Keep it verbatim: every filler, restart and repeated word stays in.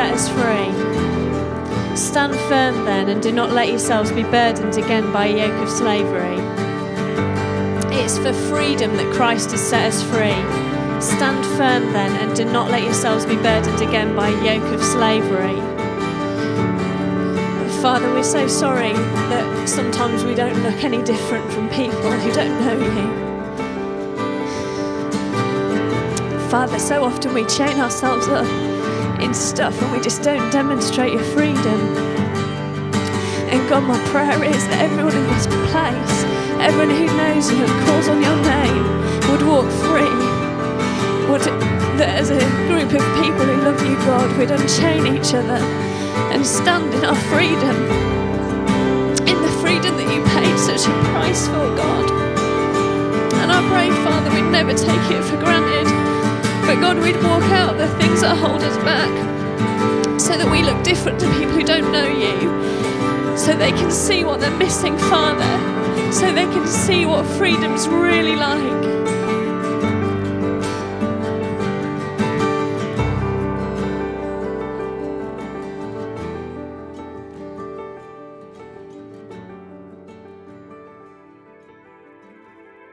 set us free. Stand firm then, and do not let yourselves be burdened again by a yoke of slavery. It's for freedom that Christ has set us free. Stand firm then, and do not let yourselves be burdened again by a yoke of slavery. Father, we're so sorry that sometimes we don't look any different from people who don't know you. Father, so often we chain ourselves up in stuff and we just don't demonstrate your freedom. And God, my prayer is that everyone in this place, everyone who knows you and calls on your name, would walk free. Would, that as a group of people who love you, God, we'd unchain each other and stand in our freedom, in the freedom that you paid such a price for, God. And I pray, Father, we'd never take it for granted, but God, we'd walk out the things that hold us back so that we look different to people who don't know you, so they can see what they're missing, Father, so they can see what freedom's really like.